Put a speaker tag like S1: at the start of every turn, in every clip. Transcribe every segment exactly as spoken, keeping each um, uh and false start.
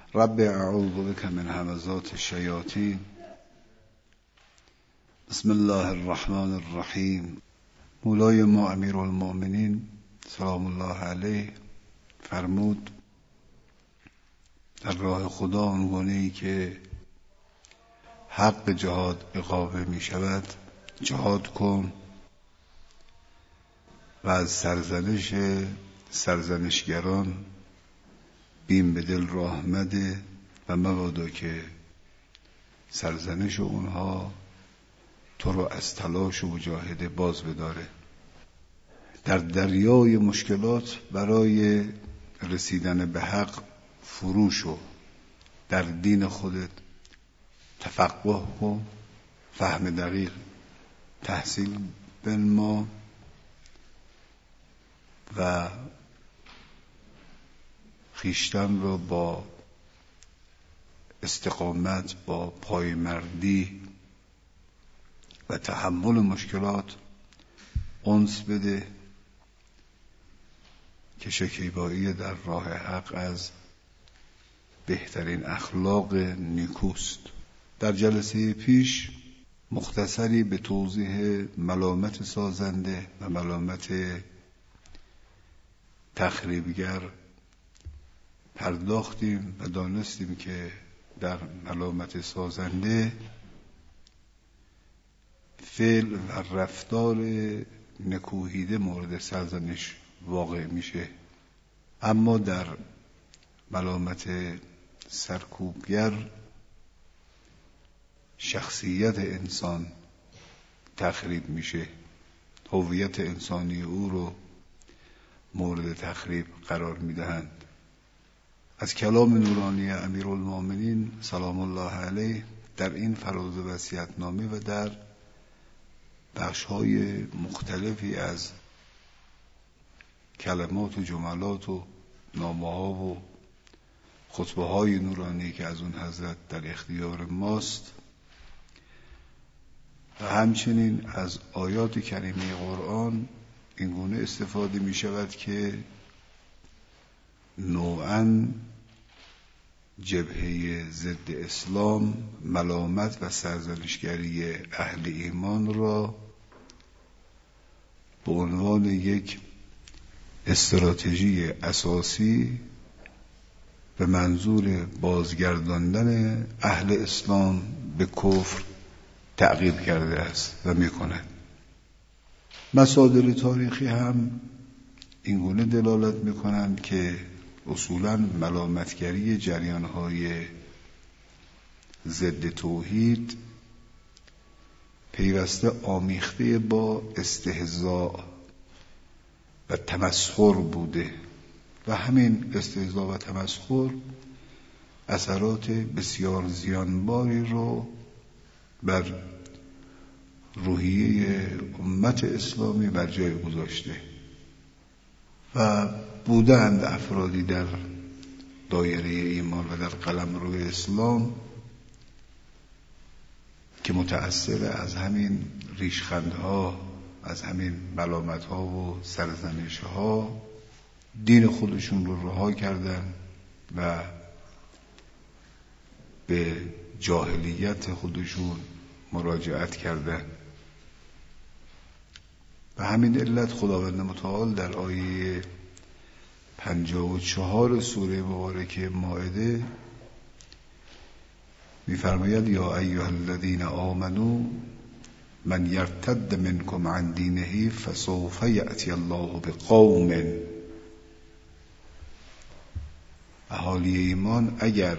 S1: رب اعوذ بک من همزات الشیاطین. بسم الله الرحمن الرحیم. مولای ما امیرالمؤمنین سلام الله علیه فرمود در راه خدا آنگونه‌ای که حق جهاد اقامه می شود جهاد کن و از سرزنش سرزنشگران بیم به دل راه مده و مبادا که سرزنش اونها تو رو از تلاش و مجاهده باز بداره. در دریای مشکلات برای رسیدن به حق فرو شو، در دین خودت تفقه کن، فهم دقیق تحصیل بنما و خویشتن را با استقامت، با پایمردی و تحمل مشکلات انس بده که شکیبایی در راه حق از بهترین اخلاق نیکوست. در جلسه پیش مختصری به توضیح ملامت سازنده و ملامت تخریبگر پرداختیم و دانستیم که در ملامت سازنده فعل و رفتار نکوهیده مورد سرزنش واقع میشه، اما در ملامت سرکوبگر شخصیت انسان تخریب میشه، هویت انسانی او رو مورد تخریب قرار میدهند. از کلام نورانی امیرالمؤمنین سلام الله علیه در این فراز وصیت‌نامه و در بخش‌های مختلفی از کلمات و جملات و نامه‌ها و خطبه‌های نورانی که از اون حضرت در اختیار ماست و همچنین از آیات کریمه قرآن اینگونه استفاده می شود که نوعاً جبهه ضد اسلام، ملامت و سرزنشگری اهل ایمان را به عنوان یک استراتژی اساسی به منظور بازگرداندن اهل اسلام به کفر تعقیب کرده است و می‌کند. مصادر تاریخی هم اینگونه دلالت می‌کنند که اصولاً ملامتگری جریان‌های ضد توحید پیوسته آمیخته با استهزاء و تمسخر بوده و همین استهزاء و تمسخر اثرات بسیار زیانباری رو بر روحیه امت اسلامی بر جای گذاشته و بودند افرادی در دایره ایمان و در قلمرو اسلام که متأثر از همین ریشخندها، از همین ملامتها و سرزنشها دین خودشون رو رها کردن و به جاهلیت خودشون مراجعت کردن. و همین علت خداوند متعال در آیه پنجاه و چهار سوره مبارکه مائده می‌فرماید یا ایها الذین آمنوا من یرتد منکم عن دینه فسوف یأتی الله بقوم. اهالی ایمان، اگر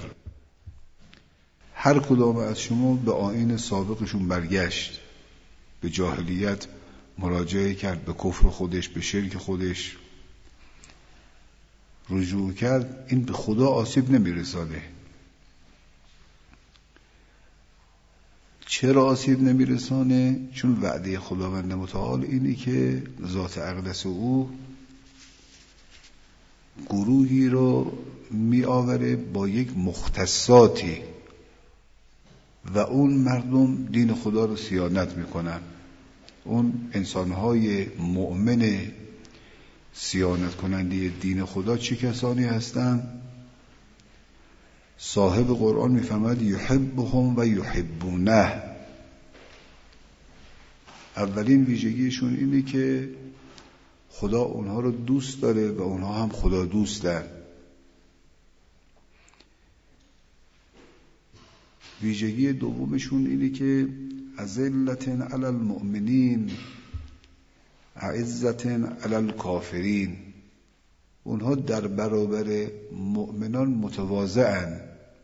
S1: هر کدام از شما به آیین سابقشون برگشت، به جاهلیت مراجعه کرد، به کفر خودش، به شرک خودش رجوع کرد، این به خدا آسیب نمیرسانه. چرا آسیب نمیرسانه؟ چون وعده خداوند متعال اینی که ذات اقدس او گروهی رو می آوره با یک مختصاتی و اون مردم دین خدا رو صیانت میکنن. اون انسانهای مؤمن صیانت کننده دین خدا چه کسانی هستند؟ صاحب قرآن میفرماید یحبهم و یحبونه. اولین ویژگیشون اینه که خدا اونها رو دوست داره و اونها هم خدا دوستن. ویژگی دومشون اینه که اذلة علی المؤمنین اعزة علی الکافرین. اونها در برابر مؤمنان متواضعن.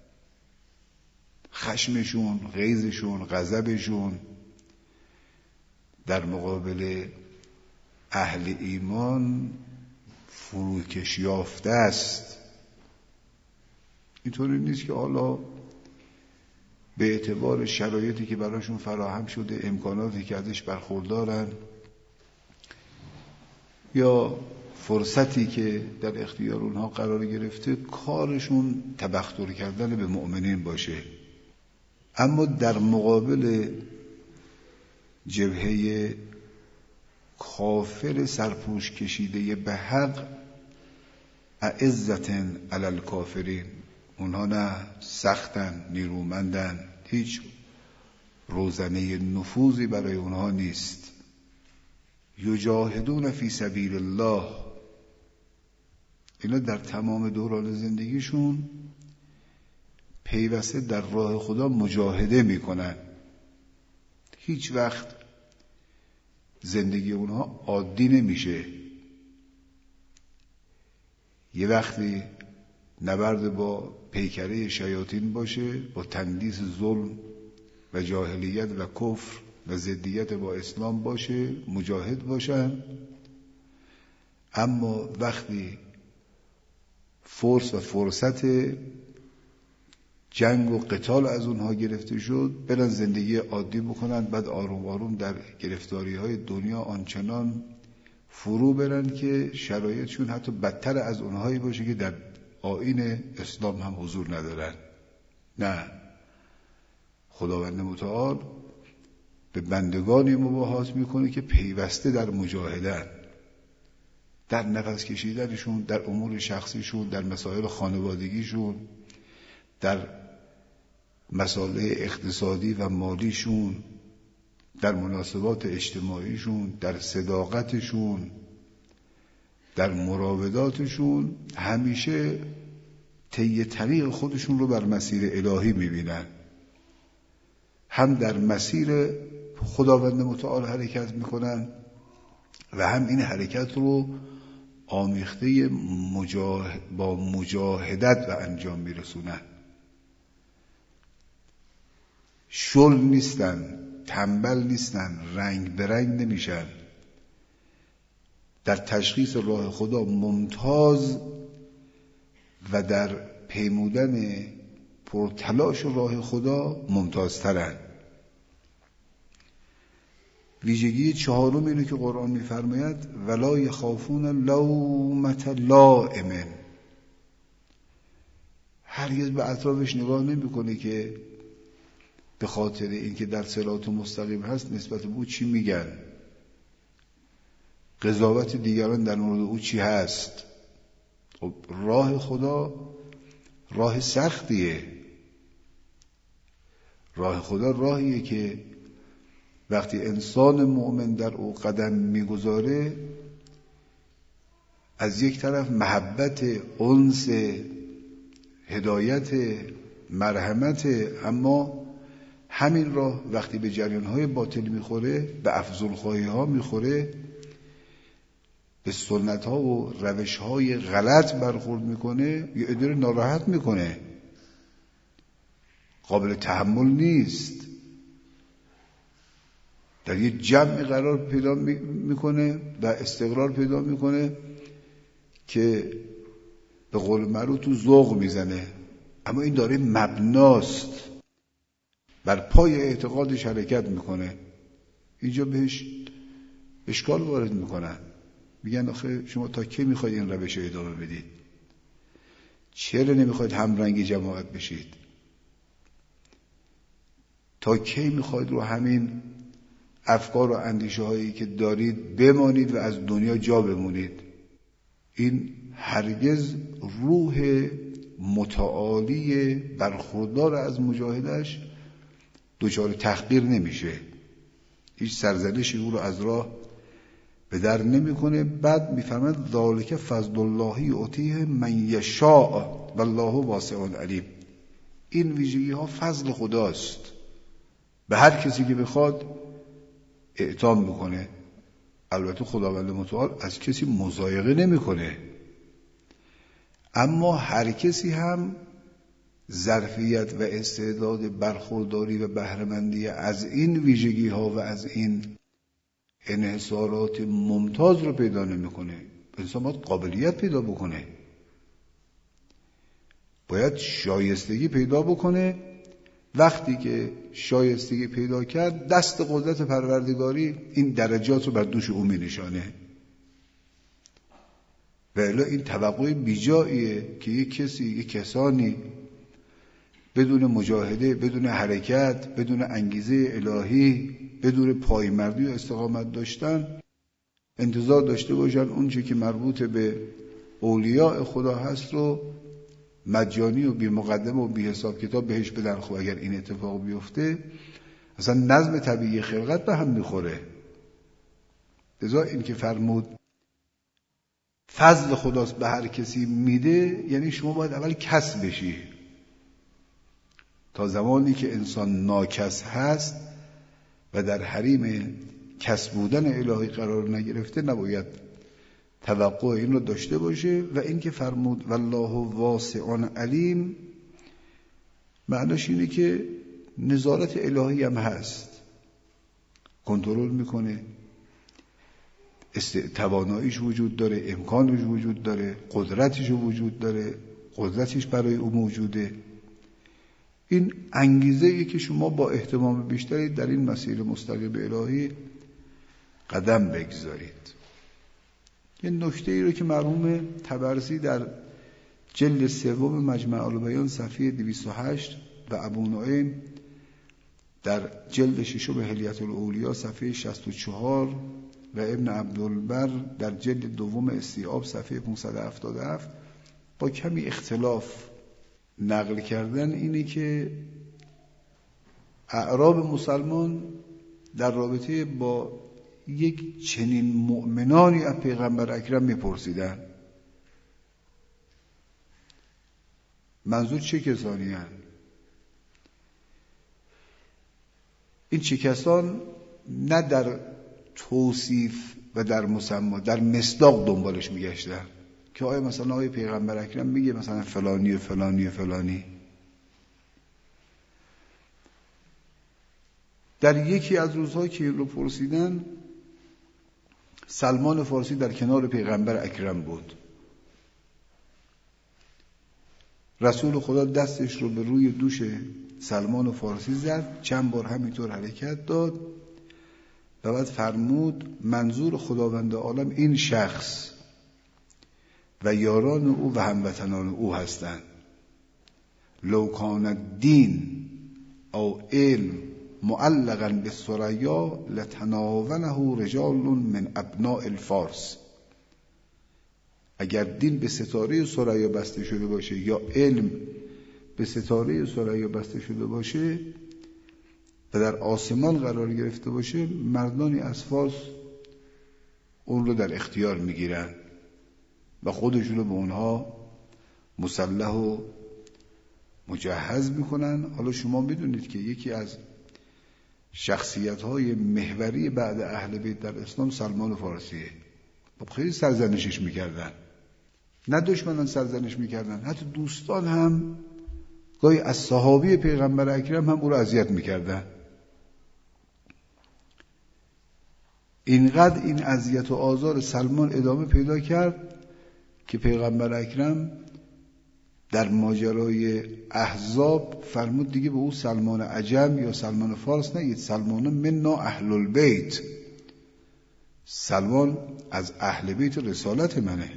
S1: خشمشون، غیظشون، غضبشون در مقابل اهل ایمان فروکش یافته است. اینطوری نیست که حالا به اعتبار شرایطی که براشون فراهم شده، امکاناتی که ازش برخوردارن یا فرصتی که در اختیار اونها قرار گرفته، کارشون تبختر کردن به مؤمنین باشه. اما در مقابل جبهه کافر سرپوش کشیده به حق اعزة علی الکافرین، اونها نه سختن، نیرومندن، هیچ روزنه نفوذی برای اونها نیست. یجاهدون فی سبیل الله، اینا در تمام دوران زندگیشون پیوسته در راه خدا مجاهده میکنن. هیچ وقت زندگی اونها عادی نمیشه. یه وقتی نبرد با پیکره شیاطین باشه، با تندیس ظلم و جاهلیت و کفر و ضدیت با اسلام باشه، مجاهد باشن. اما وقتی فرص و فرصت جنگ و قتال از اونها گرفته شد، برن زندگی عادی بکنن، بعد آروم آروم در گرفتاری های دنیا آنچنان فرو برن که شرایطشون حتی بدتر از اونهایی باشه که در آیین اسلام هم حضور ندارن. نه، خداوند متعال به بندگانی مباهات میکنه که پیوسته در مجاهدن، در نفس کشیدنشون، در امور شخصیشون، در مسائل خانوادگیشون، در مسائل اقتصادی و مالیشون، در مناسبات اجتماعیشون، در صداقتشون، در مراوداتشون، همیشه طی طریق خودشون رو بر مسیر الهی میبینن. هم در مسیر خداوند متعال حرکت میکنن و هم این حرکت رو آمیخته مجاه... با مجاهدت و انجام میرسونن. شل نیستن، تنبل نیستن، رنگ برنگ نمیشن. در تشخیص راه خدا ممتاز و در پیمودن پرتلاش راه خدا ممتازترن. ویژگی چهارم اینه که قرآن میفرماید ولا یخافون لومة لائم. هرگز به اطرافش نگاه نمیکنه که به خاطر اینکه در صراط مستقیم هست نسبت به او چی میگن، قضاوت دیگران در مورد او چی هست. خب راه خدا راه سختیه. راه خدا راهیه که وقتی انسان مؤمن در او قدم میگذاره، از یک طرف محبت، انس، هدایت، مرحمت، اما همین راه وقتی به جریانهای باطل میخوره، به افضلخواهی ها میخوره، به سنت ها و روش های غلط برخورد میکنه، یه عده رو ناراحت میکنه، قابل تحمل نیست. در یه جمع قرار پیدا میکنه و استقرار پیدا میکنه که به قول معروف تو ذوق میزنه، اما این داره مبناست، بر پای اعتقادش حرکت میکنه. اینجا بهش اشکال وارد میکنن، میگن آخه شما تا کی میخواید این روش رو ادامه بدید؟ چرا نمیخواید همرنگ جماعت بشید؟ تا کی میخواید رو همین افکار و اندیشه هایی که دارید بمانید و از دنیا جا بمونید؟ این هرگز روح متعالی برخوردار از مجاهدش دچار تحقیر نمیشه، هیچ سرزنشی او رو از راه به در نمیکنه. بعد میفرماد ذالک فضل الله یؤتیه من یشاء والله واسع علیم. این ویژگی ها فضل خداست، به هر کسی که بخواد اعطا میکنه. البته خداوند متعال از کسی مضایقه نمیکنه، اما هر کسی هم ظرفیت و استعداد برخورداری و بهره‌مندی از این ویژگی ها و از این انحصارات ممتاز رو پیدا نمیکنه. انسان باید قابلیت پیدا بکنه، باید شایستگی پیدا بکنه. وقتی که شایستگی پیدا کرد، دست قدرت پروردگاری این درجات رو بر دوش او می نشانه. و الا این توقع بیجاییه که یک کسی، یک کسانی بدون مجاهده، بدون حرکت، بدون انگیزه الهی، بدون پایمردی و استقامت داشتن، انتظار داشته باشن اون چه که مربوط به اولیاء خدا هست رو مجانی و بی مقدمه و بی حساب کتاب بهش بدن. خب اگر این اتفاق بیفته اصلا نظم طبیعی خلقت به هم میخوره. لذا این که فرمود فضل خداست به هر کسی میده، یعنی شما باید اول کس بشی. تا زمانی که انسان ناکس هست و در حریم کس بودن الهی قرار نگرفته، نباید توقع این رو داشته باشه. و این که فرمود والله واسع علیم، معناش اینه که نظارت الهی هم هست، کنترل میکنه، تواناییش وجود داره، امکانش وجود داره، قدرتش وجود داره، قدرتش برای او موجوده. این انگیزه ای که شما با اهتمام بیشتری در این مسیر مستقیم الهی قدم بگذارید. یه نکته ای رو که مرحوم طبرسی در جلد سوم مجمع البیان صفحه دویست و هشت و ابو نعیم در جلد ششم حلیة الاولیا صفحه شصت و چهار و ابن عبدالبر در جلد دوم استیعاب صفحه پانصد و هفتاد و هفت با کمی اختلاف نقل کردن، اینه که اعراب مسلمان در رابطه با یک چنین مؤمنانی از پیغمبر اکرم میپرسیدن منظور چه کسانی هستند؟ این چه کسان نه در توصیف و در مسما، در مصداق دنبالش میگشتن که آیا مثلا آیا پیغمبر اکرم میگه مثلا فلانی و فلانی و فلانی. در یکی از روزها که رو پرسیدن، سلمان فارسی در کنار پیغمبر اکرم بود. رسول خدا دستش رو به روی دوش سلمان فارسی زد، چند بار همینطور حرکت داد و بعد فرمود منظور خداوند عالم این شخص و یاران او و هموطنان او هستند. لو کان الدین او علم معلقا بالثریا لتناوله رجال من ابناء الفارس. اگر دین به ستاره ثریا بسته شده باشه یا علم به ستاره ثریا بسته شده باشه و در آسمان قرار گرفته باشه، مردانی از فارس اون رو در اختیار میگیرن و خودشون رو به اونها مسلح و مجهز میکنن. حالا شما میدونید که یکی از شخصیت‌های محوری بعد اهل بیت در اسلام سلمان فارسیه. خب خیلی سرزنشش میکردن، نه دشمنان سرزنش میکردن، حتی دوستان هم گاهی از صحابی پیغمبر اکرم هم او رو اذیت میکردن. اینقدر این اذیت و آزار سلمان ادامه پیدا کرد که پیغمبر اکرم در ماجرای احزاب فرمود دیگه به او سلمان عجم یا سلمان فارس نگید، سلمان منا اهل البیت، سلمان از اهل بیت رسالت منه.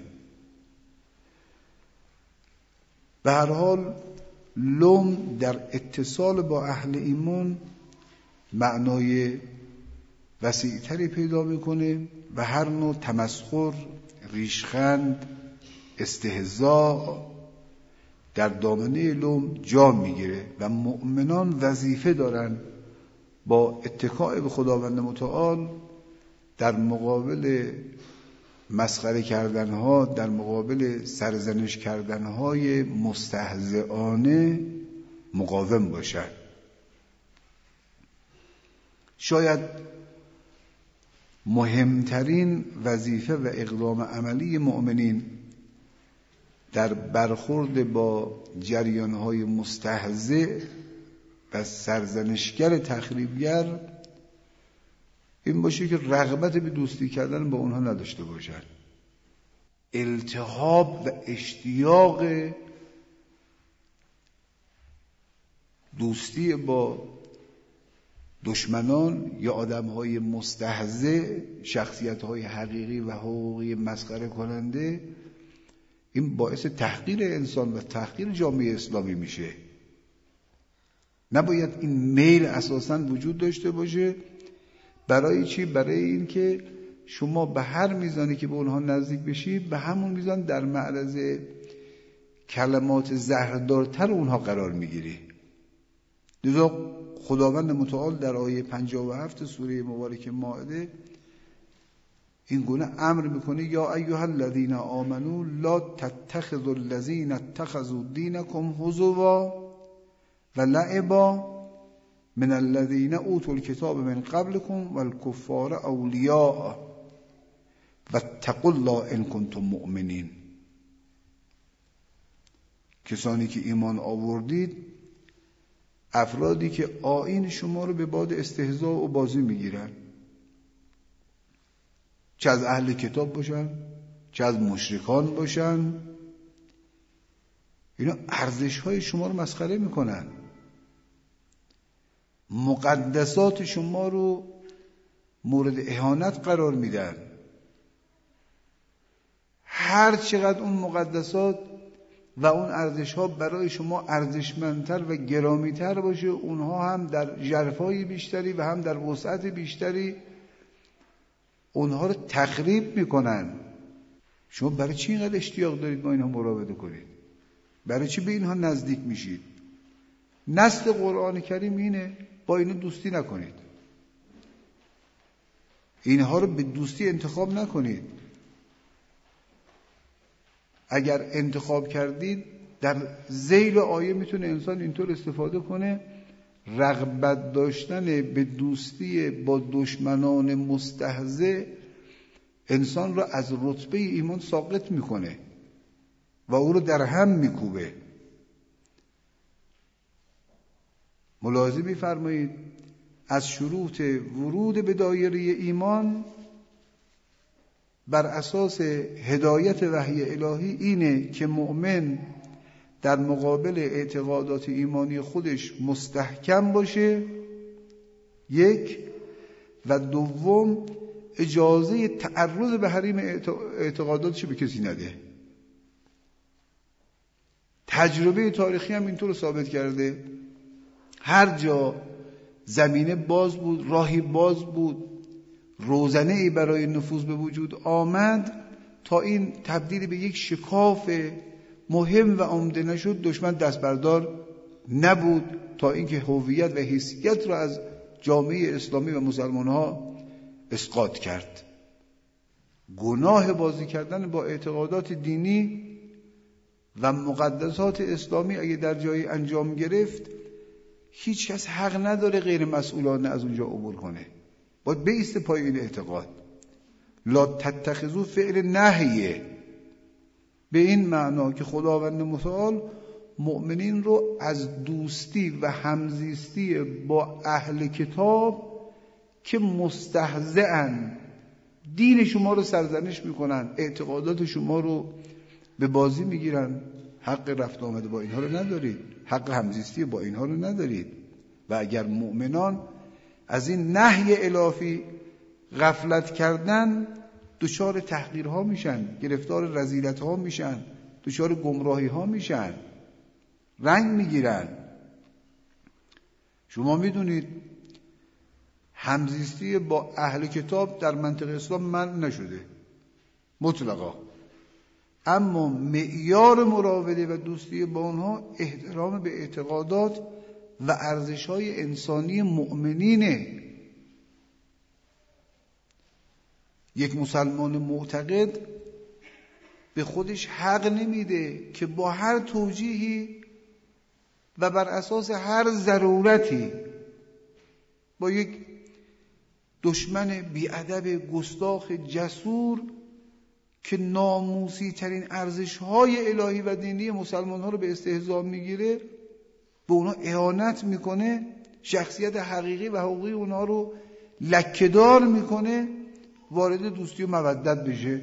S1: به هر حال لوم در اتصال با اهل ایمان معنای وسیع‌تری پیدا میکنه و هر نوع تمسخر، ریشخند، استهزاء در دامنه لوم جا میگیره و مؤمنان وظیفه دارن با اتکاء به خداوند متعال در مقابل مسخره کردنها، در مقابل سرزنش کردنهای مستهزئانه مقاوم باشن. شاید مهمترین وظیفه و اقدام عملی مؤمنین در برخورد با جریانهای مستهزئ و سرزنشگر تخریبگر این باشه که رغبت به دوستی کردن با اونها نداشته باشن، التهاب و اشتیاق دوستی با دشمنان یا آدمهای مستهزئ، شخصیتهای حقیقی و حقوقی مسخره کننده، این باعث تحقیر انسان و تحقیر جامعه اسلامی میشه. نباید این میل اساساً وجود داشته باشه. برای چی؟ برای این که شما به هر میزانی که به اونها نزدیک بشید به همون میزان در معرض کلمات زهردارتر اونها قرار میگیری. لذا خداوند متعال در آیه پنجاه و هفت سوره مبارک مائده این گونه امر میکنه یا ایها الذین آمنوا لا تتخذوا الذین اتخذوا دینکم هزوا و لعبا من الذین اوتوا الکتاب من قبلکم والکفار اولیاء واتقوا الله ان کنتم مؤمنین. کسانی که ایمان آوردید، افرادی که آیین شما رو به باد استهزاء و بازی میگیرن، چه از اهل کتاب باشن چه از مشرکان باشن، اینا ارزش های شما رو مسخره میکنن، مقدسات شما رو مورد اهانت قرار میدن. هر چقدر اون مقدسات و اون ارزش ها برای شما ارزشمندتر و گرامیتر باشه، اونها هم در ژرفای بیشتری و هم در وسعت بیشتری اونها رو تخریب میکنن. شما برای چی اینقدر اشتیاق دارید با اینها مراوده کنید؟ برای چی به اینها نزدیک میشید؟ نص قرآن کریم اینه با اینها دوستی نکنید، اینها رو به دوستی انتخاب نکنید. اگر انتخاب کردید در ذیل آیه میتونه انسان اینطور استفاده کنه رغبت داشتن به دوستی با دشمنان مستهزئ انسان را از رتبه ایمان ساقط میکنه و او رو در هم میکوبه. ملاحظه می‌فرمایید از شروط ورود به دایره ایمان بر اساس هدایت وحی الهی اینه که مؤمن در مقابل اعتقادات ایمانی خودش مستحکم باشه، یک، و دوم اجازه تعرض به حریم اعتقاداتش به کسی نده. تجربه تاریخی هم اینطور ثابت کرده. هر جا زمینه باز بود، راهی باز بود، روزنه‌ای برای نفوذ به وجود آمد، تا این تبدیل به یک شکاف مهم و عمده نشد، دشمن دست بردار نبود تا اینکه هویت و حیثیت را از جامعه اسلامی و مسلمان‌ها اسقاط کرد. گناه بازی کردن با اعتقادات دینی و مقدسات اسلامی اگه در جایی انجام گرفت، هیچ کس حق نداره غیر مسئولانه از اونجا عبور کنه. باید بایسته پای این اعتقاد. لا تتخذوا فعل نهیه، به این معنا که خداوند متعال مؤمنین رو از دوستی و همزیستی با اهل کتاب که مستهزئن، دین شما رو سرزنش میکنن، اعتقادات شما رو به بازی میگیرن، حق رفت آمده با اینها رو ندارید، حق همزیستی با اینها رو ندارید. و اگر مؤمنان از این نهی الهی غفلت کردن، دچار تحقیرها میشن، گرفتار رذیلتها میشن، دچار گمراهی ها میشن، رنگ میگیرن. شما میدونید همزیستی با اهل کتاب در منطقه اسلام منع نشده مطلقا، اما معیار مراوده و دوستی با اونها احترام به اعتقادات و ارزش‌های انسانی مؤمنینه. یک مسلمان معتقد به خودش حق نمیده که با هر توجیهی و بر اساس هر ضرورتی با یک دشمن بی‌ادب گستاخ جسور که ناموسی ترین ارزش‌های الهی و دینی مسلمان‌ها رو به استهزا میگیره، به اونا اهانت میکنه، شخصیت حقیقی و حقوقی اونا رو لکه‌دار میکنه، وارد دوستی و مودت بشه.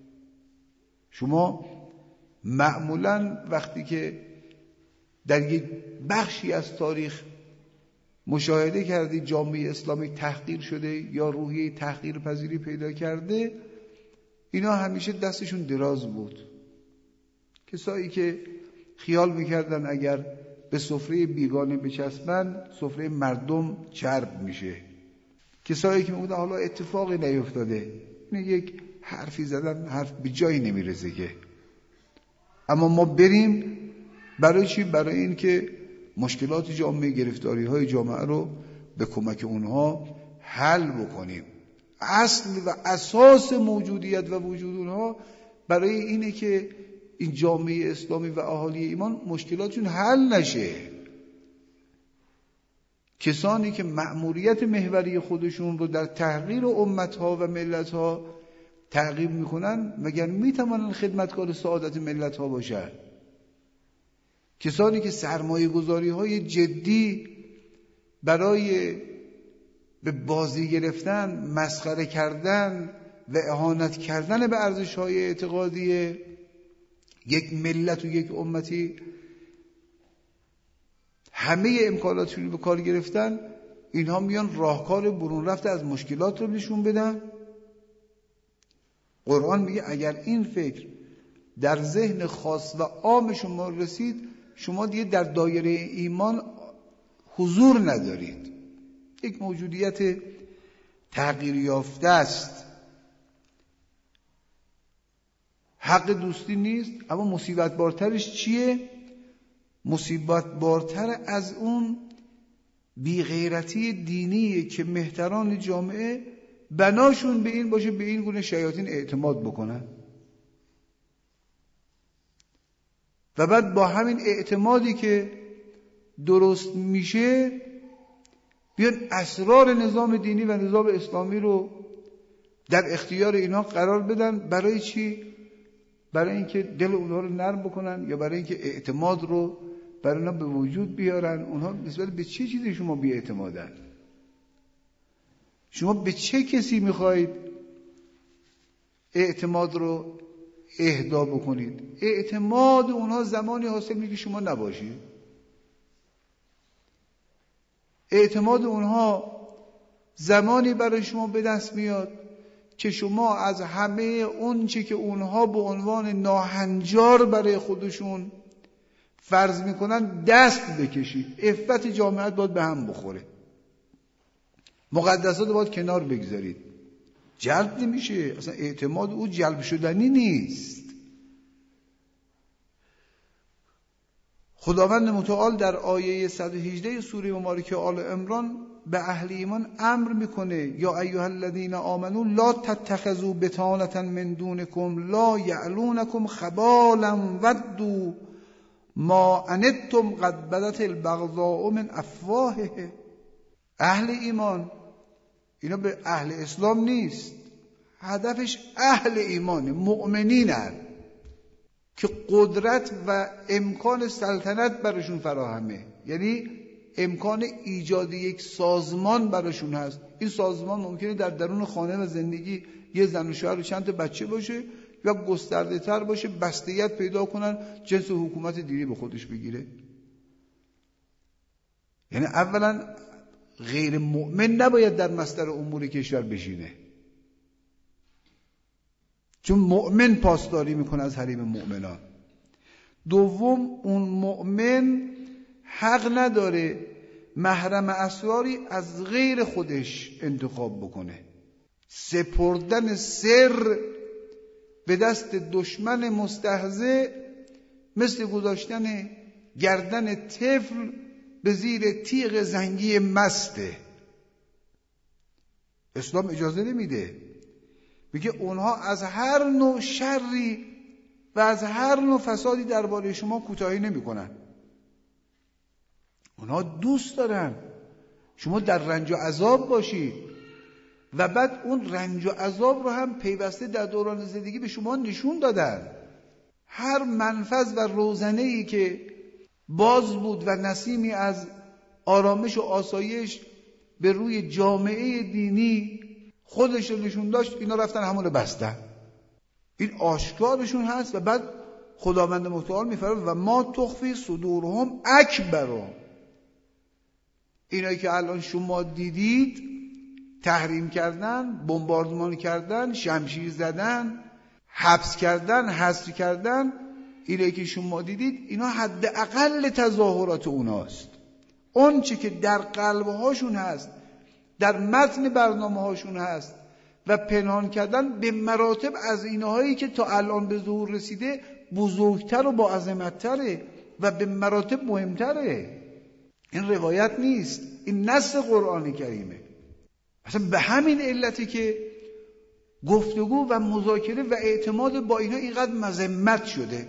S1: شما معمولاً وقتی که در یک بخشی از تاریخ مشاهده کردید جامعه اسلامی تحقیر شده یا روحیه تحقیر پذیری پیدا کرده، اینا همیشه دستشون دراز بود. کسایی که خیال میکردن اگر به سفره بیگانه بچسبن سفره مردم چرب میشه، کسایی که میگفتن حالا اتفاقی نیفتاده، این یک حرفی زدن حرف به جایی نمیرسه که، اما ما بریم برای چی؟ برای این که مشکلات جامعه، گرفتاری های جامعه رو به کمک اونها حل بکنیم. اصل و اساس موجودیت و وجود اونها برای اینه که این جامعه اسلامی و اهالی ایمان مشکلاتشون حل نشه. کسانی که مأموریت محوری خودشون رو در تحقیر امتها و ملتها تعقیب میکنن، مگر میتوانن خدمتکار سعادت ملتها باشن؟ کسانی که سرمایه گذاری های جدی برای به بازی گرفتن، مسخره کردن و اهانت کردن به ارزش های اعتقادی یک ملت و یک امتی همه امکاناتشون رو به کار گرفتن، اینها میان راهکار برون رفت از مشکلات رو نشون بدن. قرآن میگه اگر این فکر در ذهن خاص و عام شما رسید، شما دیگه در دایره ایمان حضور ندارید، یک موجودیت تغییر یافته است. حق دوستی نیست، اما مصیبت بارترش چیه؟ مصیبت بارتر از اون بیغیرتی دینیه که مهتران جامعه بناشون به این باشه به این گونه شیاطین اعتماد بکنن و بعد با همین اعتمادی که درست میشه بیان اسرار نظام دینی و نظام اسلامی رو در اختیار اینا قرار بدن. برای چی؟ برای اینکه دل اونها رو نرم بکنن یا برای اینکه اعتماد رو برای اونا به وجود بیارن. اونها نسبت به چه چیزی شما بی اعتمادن؟ شما به چه کسی میخواید اعتماد رو اهدا بکنید؟ اعتماد اونها زمانی حاصل میشه که شما نباشید. اعتماد اونها زمانی برای شما به دست میاد که شما از همه اون چی که اونها به عنوان ناهنجار برای خودشون فرض میکنن دست بکشید. عفت جامعیت باید به هم بخوره، مقدسات باید کنار بگذارید. جلب نمیشه، اصلا اعتماد او جلب شدنی نیست. خداوند متعال در آیه صد و هجده سوره مبارکه آل عمران به اهل ایمان امر میکنه یا ایها الذین آمنوا لا تتخذوا بطانة من دونکم لا یعلونکم خبالا ودوا ما عنتم قد بدت البغضاء من افواههم. اهل ایمان، اینا به اهل اسلام نیست، هدفش اهل ایمان مؤمنینن که قدرت و امکان سلطنت براشون فراهمه، یعنی امکان ایجاد یک سازمان براشون هست. این سازمان ممکنه در درون خانه و زندگی یه زن و شوهر و چند تا بچه باشه یا گسترده تر باشه، بستگیت پیدا کنن جنس حکومت دینی به خودش بگیره. یعنی اولا غیر مؤمن نباید در مصدر امور کشور بشینه، چون مؤمن پاسداری میکنه از حریم مؤمنان. دوم، اون مؤمن حق نداره محرم اسراری از غیر خودش انتخاب بکنه. سپردن سر به دست دشمن مستهزئ مثل گذاشتن گردن طفل به زیر تیغ زنگی مسته. اسلام اجازه نمیده، میگه اونها از هر نوع شری و از هر نوع فسادی درباره شما کوتاهی نمیکنن. اونها دوست دارن شما در رنج و عذاب باشید و بعد اون رنج و عذاب رو هم پیوسته در دوران زندگی به شما نشون دادن. هر منفذ و روزنه‌ای که باز بود و نسیمی از آرامش و آسایش به روی جامعه دینی خودش رو نشون داشت، اینا رفتن همون رو بستن. این آشکارشون هست. و بعد خداوند متعال میفرماید و ما تخفی صدورهم اکبر. اینایی که الان شما دیدید تحریم کردن، بمباردمان کردن، شمشیر زدن، حبس کردن، حصر کردن، اینایی که شما دیدید اینا حداقل تظاهرات اوناست. اون چه که در قلبهاشون هست، در متن برنامه‌هاشون هست و پنهان کردن به مراتب از اینهایی که تا الان به ظهور رسیده بزرگتر و با عظمت‌تره و به مراتب مهمتره. این روایت نیست، این نص قرآن کریمه. مثلا به همین علتی که گفتگو و مذاکره و اعتماد با اینا اینقدر مذمت شده.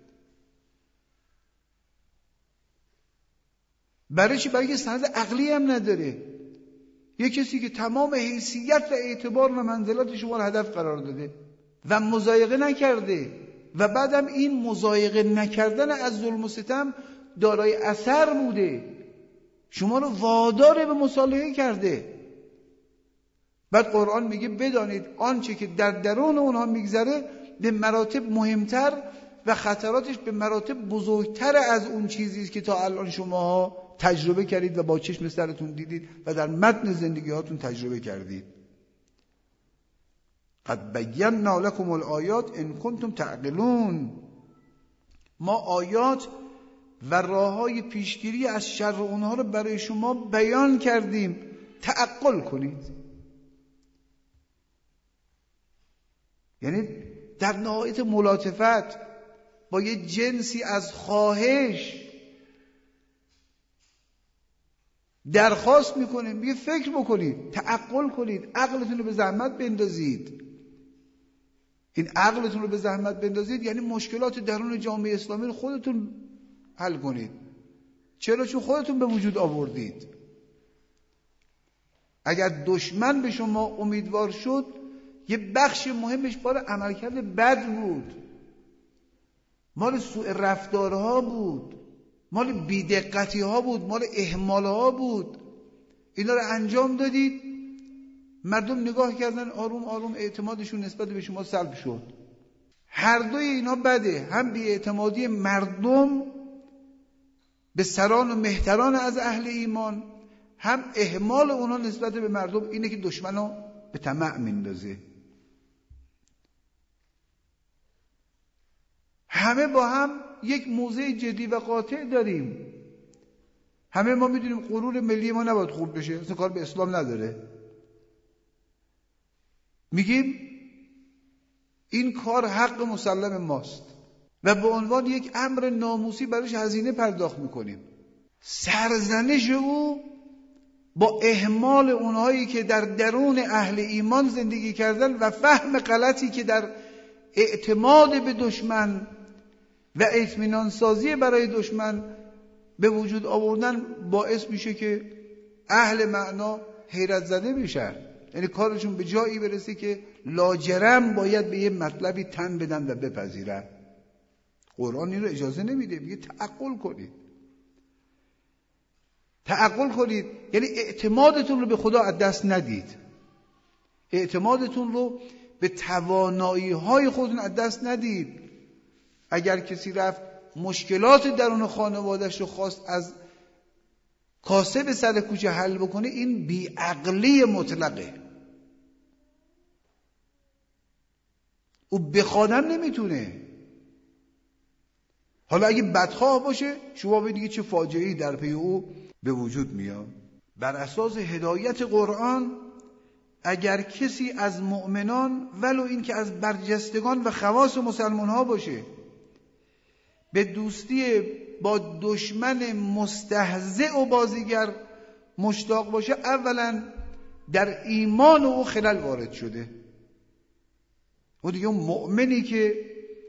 S1: برای چی؟ برای که سند عقلی هم نداره. یه کسی که تمام حیثیت و اعتبار و منزلت شما رو هدف قرار داده و مضایقه نکرده و بعدم این مضایقه نکردن از ظلم و ستم دارای اثر بوده، شما رو وادار به مصالحه کرده. بعد قرآن میگه بدانید آنچه که در درون اونها میگذره به مراتب مهمتر و خطراتش به مراتب بزرگتر از اون چیزی است که تا الان شما تجربه کردید و با چشم سرتون دیدید و در متن زندگی هاتون تجربه کردید. قد بینا لکم الآیات ان کنتم تعقلون. ما آیات و راههای پیشگیری از شر اونها رو برای شما بیان کردیم، تعقل کنید. یعنی در نهایت ملاطفت با یه جنسی از خواهش درخواست میکنیم، میگه فکر بکنید، تعقل کنید، عقلتون رو به زحمت بندازید. این عقلتون رو به زحمت بندازید یعنی مشکلات درون جامعه اسلامی رو خودتون حل کنید. چرا؟ چون خودتون به وجود آوردید. اگر دشمن به شما امیدوار شد یه بخش مهمش بار عملکرد بد بود، مال سوء رفتارها بود، مال بی‌دقتی ها بود، مال اهمال ها بود. اینا رو انجام دادید، مردم نگاه کردن، آروم آروم اعتمادشون نسبت به شما سلب شد. هر دوی اینا بده، هم بی‌اعتمادی مردم به سران و مهتران از اهل ایمان، هم اهمال اونا نسبت به مردم اینه که دشمنو به طمع میندازه. همه با هم یک موضع جدی و قاطع داریم. همه ما میدونیم غرور ملی ما نباید خوب بشه، اصلا کار به اسلام نداره. میگیم این کار حق مسلم ماست و به عنوان یک امر ناموسی براش هزینه پرداخت میکنیم. سرزنش او با اهمال اونهایی که در درون اهل ایمان زندگی کردن و فهم غلطی که در اعتماد به دشمن و اطمینان سازی برای دشمن به وجود آوردن باعث میشه که اهل معنا حیرت زده بشن. یعنی کارشون به جایی برسه که لاجرم باید به یه مطلبی تن بدن و بپذیرن. قرآن این رو اجازه نمیده، میگه تعقل کنید. تعقل کنید یعنی اعتمادتون رو به خدا از دست ندید، اعتمادتون رو به توانایی های خودتون از دست ندید. اگر کسی رفت مشکلات درون خانواده‌اش رو خواست از کاسه به سر کوچه حل بکنه، این بیعقلی مطلقه. او بخوادم نمیتونه. حالا اگه بدخواه باشه شما ببینید چه فاجعه‌ای در پی او به وجود میاد. بر اساس هدایت قرآن
S2: اگر کسی از مؤمنان ولو این که از برجستگان و خواص مسلمان ها باشه به دوستی با دشمن مستهزئ و بازیگر مشتاق باشه، اولا در ایمان او خلل وارد شده. او دیگه اون مؤمنی که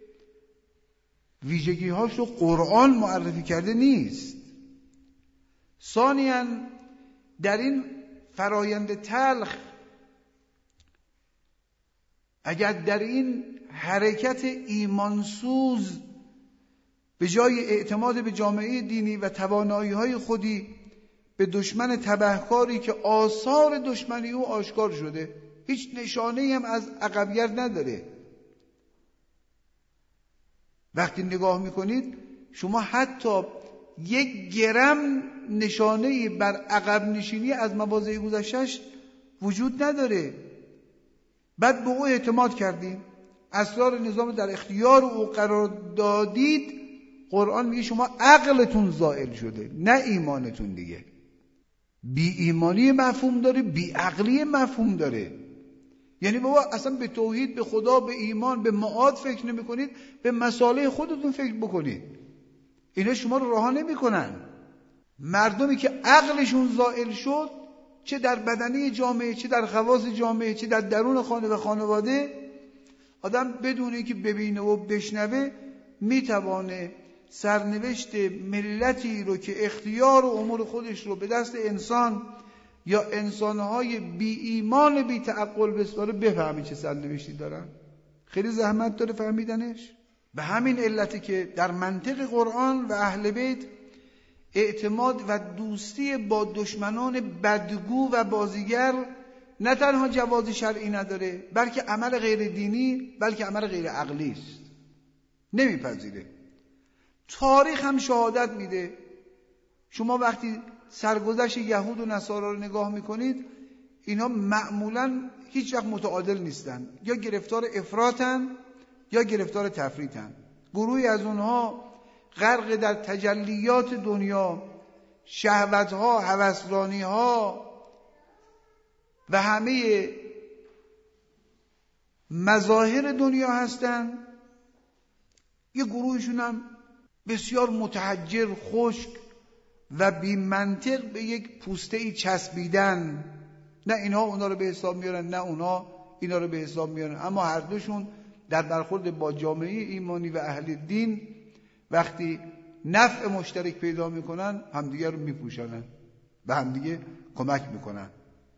S2: ویژگی هاش رو قرآن معرفی کرده نیست. ثانیاً در این فرایند تلخ اگر در این حرکت ایمانسوز به جای اعتماد به جامعه دینی و توانایی‌های خودی به دشمن تبهکاری که آثار دشمنی او آشکار شده، هیچ نشانه‌ای هم از عقب‌گرد نداره، وقتی نگاه میکنید شما حتی یک گرم نشانه‌ای بر عقب نشینی از مواضع گذشته‌اش وجود نداره. بعد به او اعتماد کردیم، اسرار نظام در اختیار او قرار دادید. قرآن میگه شما عقلتون زائل شده، نه ایمانتون. دیگه بی ایمانی مفهوم داره، بی عقلی مفهوم داره. یعنی بابا اصلا به توحید، به خدا، به ایمان، به معاد فکر نمی کنید، به مصالح خودتون فکر بکنید. اینا شما رو رها نمی کنن. مردمی که عقلشون زائل شد، چه در بدنه جامعه، چه در خواص جامعه، چه در درون خانه و خانواده، آدم بدون اینکه ببینه و بشنوه میتوانه سرنوشت ملتی رو که اختیار و امور خودش رو به دست انسان یا انسانهای بی ایمان بی تعقل بسپاره بفهمی چه سرنوشتی دارن. خیلی زحمت داره فهمیدنش. به همین علتی که در منطق قرآن و اهل بیت اعتماد و دوستی با دشمنان بدگو و بازیگر نه تنها جواز شرعی نداره، بلکه عمل غیر دینی، بلکه عمل غیر عقلی است. نمیپذیره. تاریخ هم شهادت میده. شما وقتی سرگذشت یهود و نصارا رو نگاه میکنید، اینا معمولاً هیچ وقت متعادل نیستن، یا گرفتار افراطن یا گرفتار تفریطن. گروهی از اونها غرق در تجلیات دنیا، شهوتها، هوسرانیها و همه مظاهر دنیا هستن. یه گروهشون هم بسیار متحجر، خشک و بی منطق به یک پوسته ای چسبیدن. نه اینها اونا رو به حساب میارن، نه اونا اینا رو به حساب میارن، اما هر دوشون در برخورد با جامعه ایمانی و اهل دین وقتی نفع مشترک پیدا میکنن، همدیگه رو میپوشنن، به همدیگه کمک میکنن.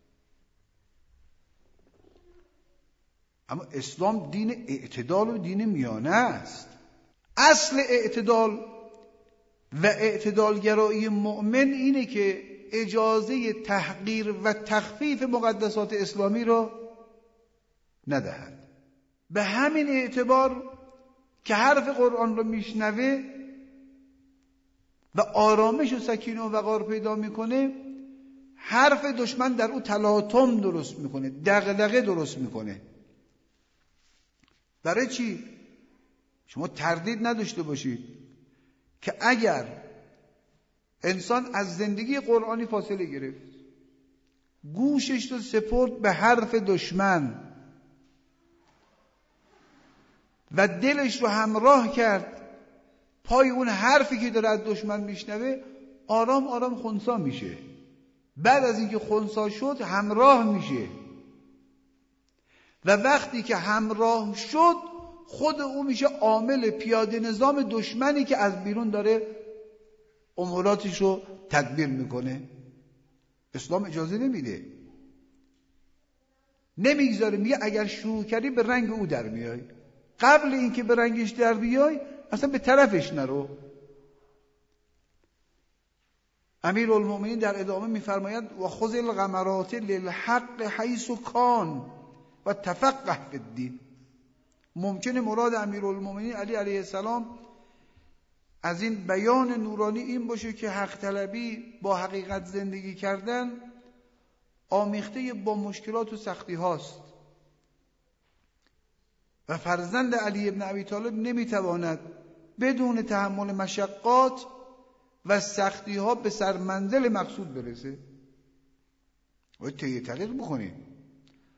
S2: اما اسلام دین اعتدال و دین میانه است. اصل اعتدال و اعتدالگرایی مؤمن اینه که اجازه تحقیر و تخفیف مقدسات اسلامی رو ندهد. به همین اعتبار که حرف قرآن رو میشنوه و آرامش و سکینه و وقار پیدا میکنه، حرف دشمن در او تلاطم درست میکنه، دغدغه درست میکنه. برای چی؟ شما تردید نداشته باشید که اگر انسان از زندگی قرآنی فاصله گرفت، گوشش رو سپرد به حرف دشمن و دلش رو همراه کرد پای اون حرفی که داره از دشمن میشنوه، آرام آرام خنثی میشه. بعد از اینکه خنثی شد همراه میشه و وقتی که همراه شد خود او میشه عامل پیاده نظام دشمنی که از بیرون داره اموراتش رو تدبیر میکنه. اسلام اجازه نمیده، نمیگذاره. میگه اگر شروع کردی به رنگ او در میای، قبل اینکه به رنگش در بیای اصلا به طرفش نرو. امیرالمومنین در ادامه میفرماید و خذ الغمرات للحق حیث کان و تفقه فی الدین. ممکنه مراد امیرالمومنین علی علیه السلام از این بیان نورانی این باشه که حق طلبی با حقیقت زندگی کردن آمیخته با مشکلات و سختی هاست و فرزند علی ابن ابی طالب نمیتواند بدون تحمل مشقات و سختی ها به سرمنزل مقصود برسه. باید طی طریق بکنید.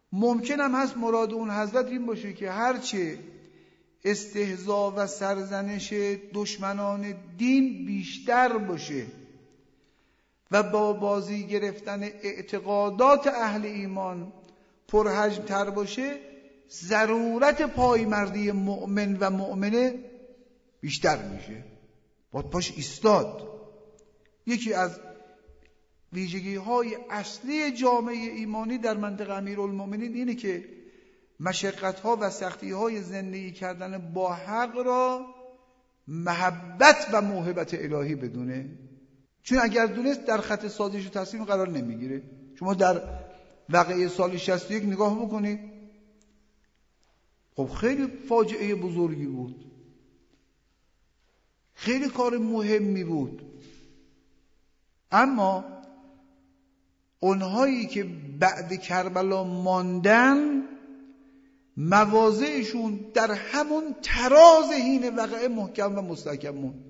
S2: ممکن هم هست مراد اون حضرت این باشه که هرچه استهزا و سرزنش دشمنان دین بیشتر باشه و با بازی گرفتن اعتقادات اهل ایمان پرحجم تر باشه، ضرورت پایمردی مؤمن و مؤمنه بیشتر میشه، باید پاش ایستاد. یکی از ویژگی های اصلی جامعه ایمانی در منطقه امیرالمومنین اینه که مشقت ها و سختی های زندگی کردن با حق را محبت و موهبت الهی بدونه، چون اگر دونست در خط سازش و تصمیم قرار نمیگیره. شما در واقعه سال شصت و یک نگاه بکنید، خب خیلی فاجعه بزرگی بود، خیلی کار مهمی بود، اما اونهایی که بعد کربلا ماندن مواضعشون در همون تراز حین واقعه محکم و مستحکم موند.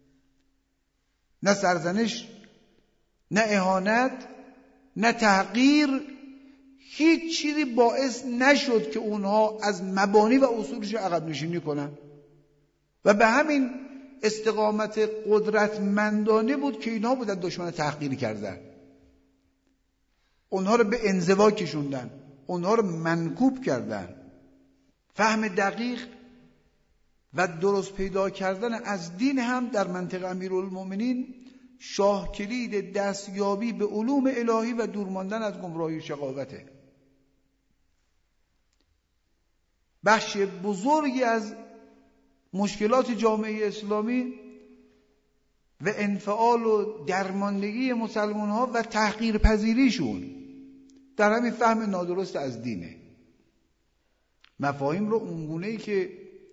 S2: نه سرزنش، نه اهانت، نه تحقیر، هیچ چیزی باعث نشد که اونها از مبانی و اصولش عقب نشینی کنن و به همین استقامت قدرتمندانه بود که اینها بودن دشمن تحقیر کردن، اونها رو به انزوا کشوندن، اونها رو منکوب کردن. فهم دقیق و درست پیدا کردن از دین هم در منطقه امیرالمومنین شاه کلید دستیابی به علوم الهی و دور ماندن از گمراهی و شقاوته. بخش بزرگی از مشکلات جامعه اسلامی و انفعال و درماندگی مسلمان ها و تحقیر پذیریشون در همین فهم نادرست از دینه. مفاهیم رو اونگونه‌ای که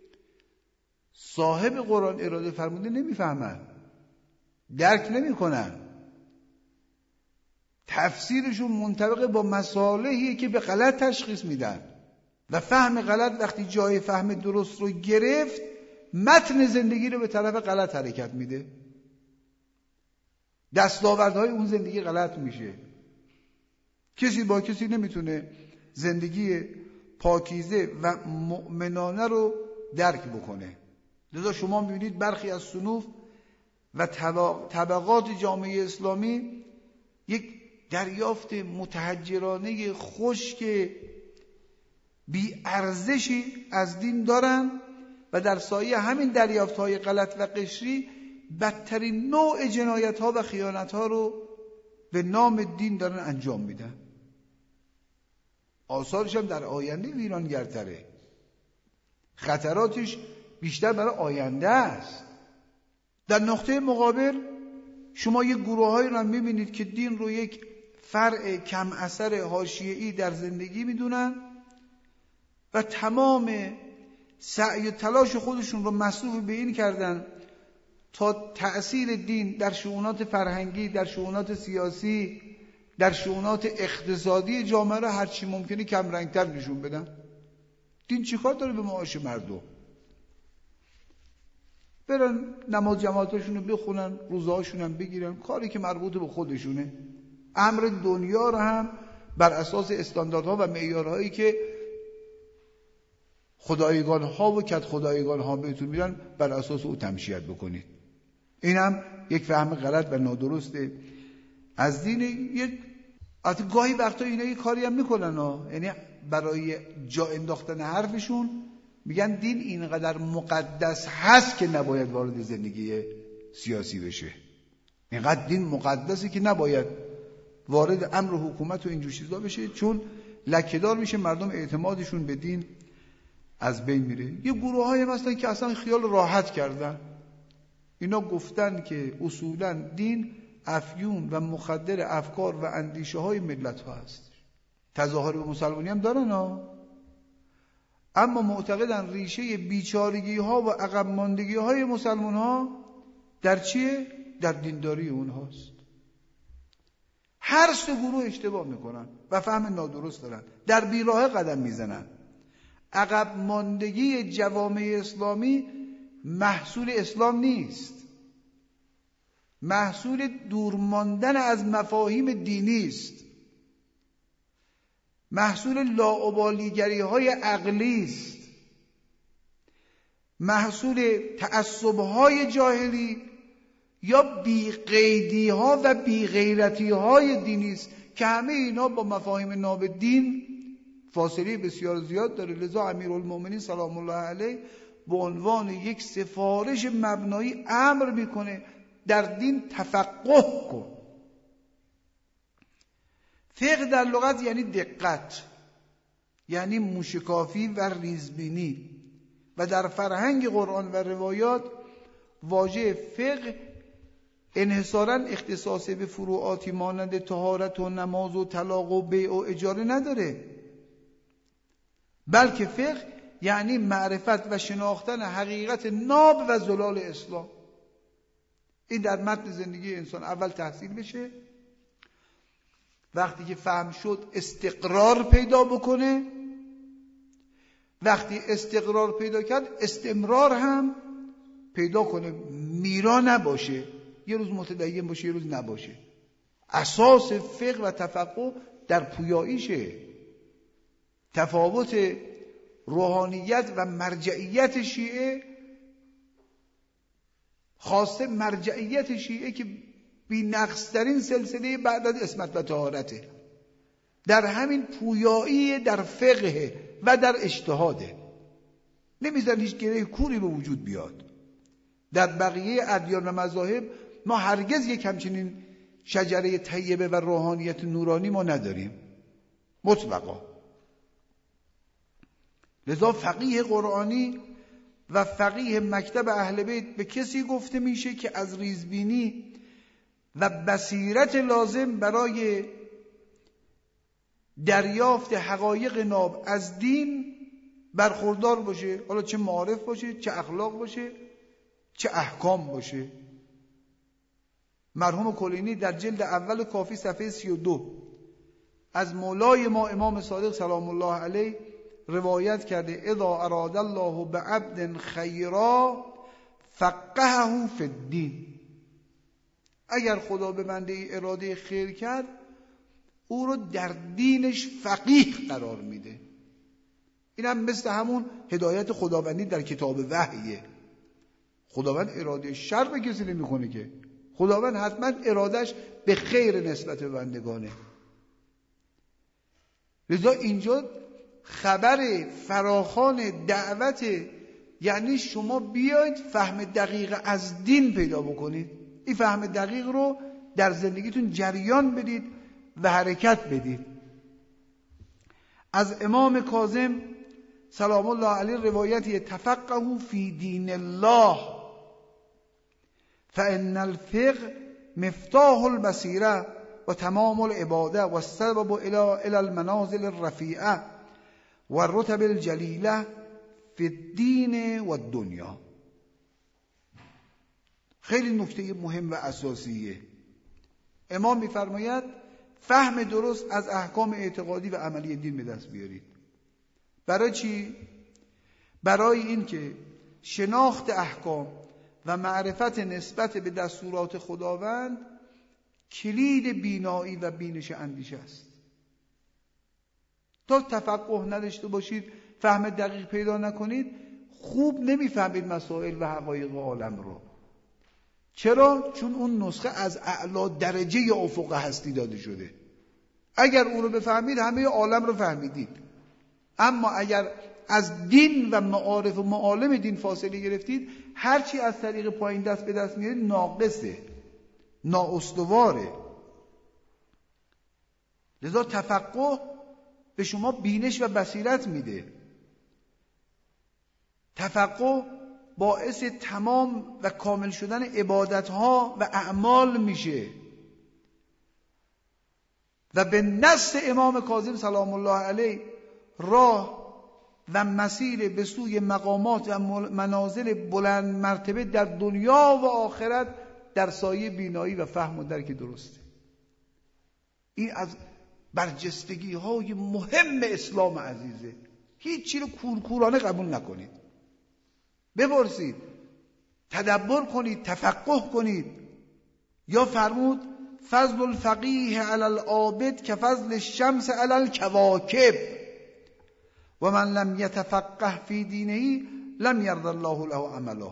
S2: صاحب قرآن اراده فرموده نمیفهمن، درک نمیکنن، تفسیرشون منطبق با مصالحی که به غلط تشخیص میدن و فهم غلط وقتی جای فهم درست رو گرفت متن زندگی رو به طرف غلط حرکت میده، دستاوردهای اون زندگی غلط میشه. کسی با کسی نمیتونه زندگی پاکیزه و مؤمنانه رو درک بکنه. لذا شما میبینید برخی از صنوف و طبقات جامعه اسلامی یک دریافت متحجرانه خشک بی ارزشی از دین دارن و در سایه همین دریافت‌های غلط و قشری بدترین نوع جنایت‌ها و خیانت‌ها رو به نام دین دارن انجام میدن. آثارش هم در آینده ویرانگرتره، خطراتش بیشتر برای آینده است. در نقطه مقابل شما یک گروه‌هایی رو می‌بینید که دین رو یک فرع کم اثر حاشیه‌ای در زندگی می‌دونن و تمام سعی و تلاش خودشون رو مصروف به این کردن تا تأثیر دین در شؤونات فرهنگی، در شؤونات سیاسی، در شؤونات اقتصادی جامعه رو هر چی ممکنه کم رنگتر نشون بدن. دین چیکار داره به معاش مردم؟ برن نماز جماعتاشون رو بخونن، روزهاشون هم بگیرن، کاری که مربوط به خودشونه. امر دنیا رو هم بر اساس استانداردها و معیارهایی که خدایگان ها و کد خدایگان ها بهتون میدن بر اساس او تمشیت بکنید. این هم یک فهم غلط و نادرسته از دین. یک البته گاهی وقتا اینا یک کاری هم میکنن ها، یعنی برای جا انداختن حرفشون میگن دین اینقدر مقدس هست که نباید وارد زندگی سیاسی بشه، اینقدر دین مقدسه که نباید وارد امر حکومت و اینجور چیزا بشه، چون لکه‌دار میشه، مردم اعتمادشون به دین از بین میره. یه گروه های هستن که اصلا خیال راحت کردن، اینا گفتن که اصولا دین افیون و مخدر افکار و اندیشه های ملت ها هست. تظاهر به مسلمانی هم دارن ها، اما معتقدن ریشه بیچارگی ها و عقب ماندگی های مسلمان ها در چیه؟ در دینداری اونهاست. هر سه گروه اشتباه میکنن و فهم نادرست دارن، در بیراه قدم میزنن. عقب ماندگی جوامع اسلامی محصول اسلام نیست، محصول دور ماندن از مفاهیم دینی است، محصول لاابالیگری های عقلی است، محصول تعصب های جاهلی یا بیقیدی ها و بیغیرتی های دینی است که همه اینا با مفاهیم ناب دین فاصله بسیار زیاد داره. لذا امیرالمومنین سلام الله علیه به عنوان یک سفارش مبنایی امر میکنه در دین تفقه کن. فقه در لغت یعنی دقت، یعنی موشکافی و ریزبینی، و در فرهنگ قرآن و روایات واژه فقه انحصاراً اختصاصی به فروعاتی مانند طهارت و نماز و طلاق و بیع و اجاره نداره، بلکه فقه یعنی معرفت و شناختن حقیقت ناب و زلال اسلام. این در متن زندگی انسان اول تحصیل بشه، وقتی که فهم شد استقرار پیدا بکنه، وقتی استقرار پیدا کرد استمرار هم پیدا کنه، میرا نباشه، یه روز متدین باشه یه روز نباشه. اساس فقه و تفقه در پویاییشه. تفاوت روحانیت و مرجعیت شیعه، خاصه مرجعیت شیعه که بی نقص‌ترین سلسله بعد از عصمت و طهارته، در همین پویایی در فقه و در اجتهاده. نمیذارن هیچ گره کوری به وجود بیاد. در بقیه ادیان و مذاهب ما هرگز یک همچنین شجره طیبه و روحانیت نورانی ما نداریم مطلقا. لذا فقیه قرآنی و فقیه مکتب اهل بیت به کسی گفته میشه که از ریزبینی و بصیرت لازم برای دریافت حقایق ناب از دین برخوردار باشه، حالا چه معارف باشه، چه اخلاق باشه، چه احکام باشه. مرحوم کلینی در جلد اول کافی صفحه سی و دو از مولای ما امام صادق سلام الله علیه روایت کرده: اذا اراد الله بعبد خیرا فقهه فی الدین. اگر خدا به بنده اراده خیر کرد او رو در دینش فقیه قرار میده. این هم مثل همون هدایت خداوندی در کتاب وحیه. خداوند اراده شر به کسی نمیکنه که، خداوند حتما ارادش به خیر نسبت به بندگانه. لذا اینجا خبر فراخوان دعوت، یعنی شما بیاید فهم دقیق از دین پیدا بکنید، این فهم دقیق رو در زندگیتون جریان بدید و حرکت بدید. از امام کاظم سلام الله علیه روایتی: تفقهوا فی دین الله فان الفقه مفتاح البصیره و تمام العباده و السبب الى المنازل الرفیعه و الرتب الجلیله فی الدین و الدنیا. خیلی نکته مهم و اساسیه. امام میفرماید فهم درست از احکام اعتقادی و عملی دین به دست بیارید. برای چی؟ برای این که شناخت احکام و معرفت نسبت به دستورات خداوند کلید بینایی و بینش اندیشه است. تا تفقه نداشته باشید، فهم دقیق پیدا نکنید، خوب نمیفهمید مسائل و حقایق عالم رو. چرا؟ چون اون نسخه از اعلی درجه افق هستی داده شده. اگر اون رو بفهمید همه عالم رو فهمیدید. اما اگر از دین و معارف و معالم دین فاصله گرفتید، هرچی از طریق پایین دست به دست میارید ناقصه، نااستواره. لذا تفقه به شما بینش و بصیرت میده. تفقه باعث تمام و کامل شدن عبادتها و اعمال میشه و به نص امام کاظم سلام الله علیه راه و مسیر به سوی مقامات و منازل بلند مرتبه در دنیا و آخرت در سایه بینایی و فهم و درک درسته. این از برجستگی های مهم اسلام عزیزه. هیچ چیز رو کورکورانه قبول نکنید. بپرسید، تدبر کنید، تفقه کنید. یا فرمود فضل الفقیه علی العابد که فضل الشمس علی الکواکب و من لم یتفقه فی دینه لم یرض الله له عمله.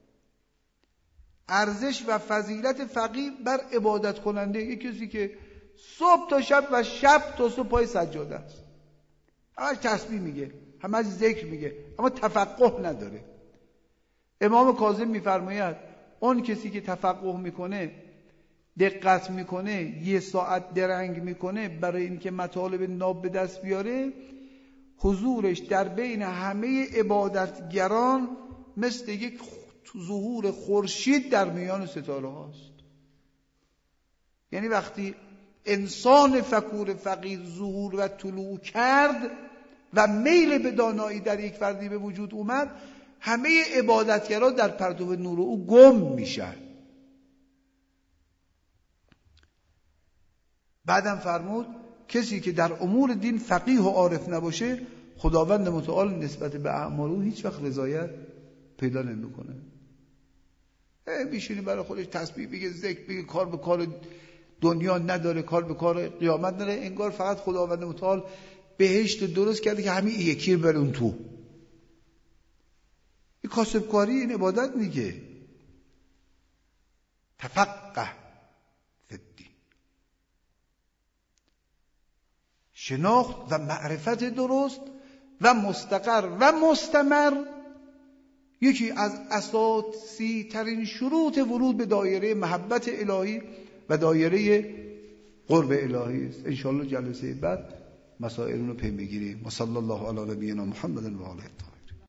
S2: ارزش و فضیلت فقیه بر عبادت کننده، یک کسی که صبح تا شب و شب تا صبح پای سجاده است، همش تسبیح میگه، همش ذکر میگه، اما تفقه نداره. امام کاظم میفرماید اون کسی که تفقه میکنه، دقت میکنه، یه ساعت درنگ میکنه برای اینکه مطالب ناب به دست بیاره، حضورش در بین همه عبادتگران مثل یک ظهور خورشید در میان ستاره هاست. یعنی وقتی انسان فکور فقیر ظهور و طلوع کرد و میل به دانایی در یک فردی به وجود اومد، همه عبادتگران در پرتو نور او گم میشن. بعدم فرمود کسی که در امور دین فقیه و عارف نباشه، خداوند متعال نسبت به اعمال او هیچ وقت رضایت پیدا نمیکنه. میشینی برای خودش تسبیح بگه، ذکر بگه، کار به کار دنیا نداره، کار به کار قیامت نداره، انگار فقط خداوند متعال بهشت درست کرده که همین یکی بره اون تو. این کاسبکاری، این عبادت میگه. تفقه فی الدین، شناخت و معرفت درست و مستقر و مستمر یکی از اساسی ترین شروط ورود به دایره محبت الهی و دایره قرب الهی است. انشاءالله جلسه بعد مسائل رو پی بگیریم. و صلی الله علی نبینا محمد و آله.